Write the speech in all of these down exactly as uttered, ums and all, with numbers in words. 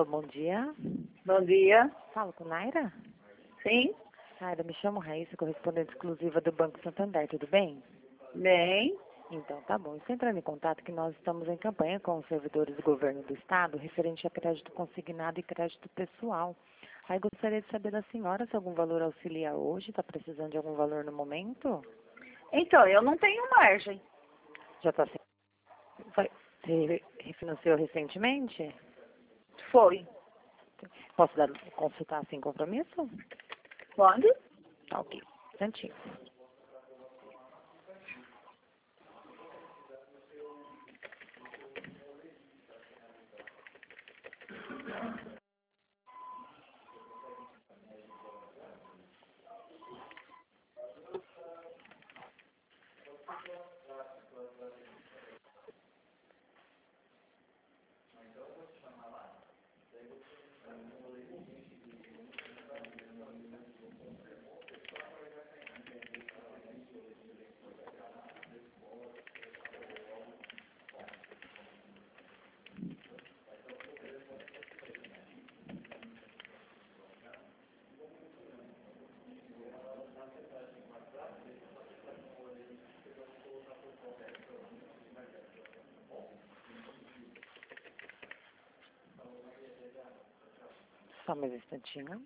Alô, bom dia. Bom dia. Falo com Naira? Sim, Naira, me chamo Raíssa, correspondente exclusiva do Banco Santander, tudo bem? bem. Então, tá bom. Estou entrando em contato que nós estamos em campanha com os servidores do governo do Estado referente a crédito consignado e crédito pessoal. Aí gostaria de saber da senhora se algum valor auxilia hoje, está precisando de algum valor no momento? Então, eu não tenho margem. Já está sem... Foi... Você refinanciou recentemente? Foi. Posso dar, consultar sem compromisso? Quando? Tá ok. Santinho. Só mais um instantinho.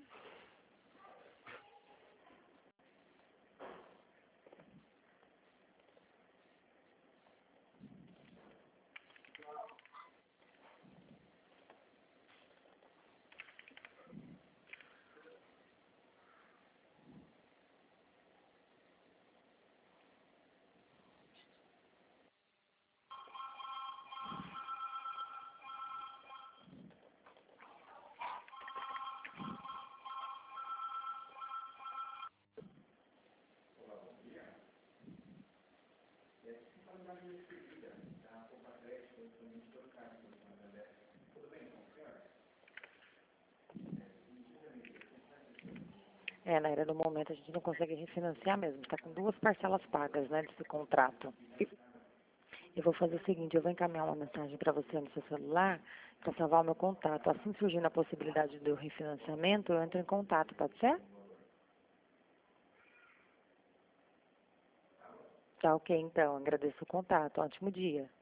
É, Naira, no momento a gente não consegue refinanciar mesmo. Está com duas parcelas pagas, né, desse contrato. Eu vou fazer o seguinte, eu vou encaminhar uma mensagem para você no seu celular para salvar o meu contato. Assim surgindo a possibilidade do refinanciamento, eu entro em contato, pode ser? Tá ok, então. Agradeço o contato. Ótimo dia.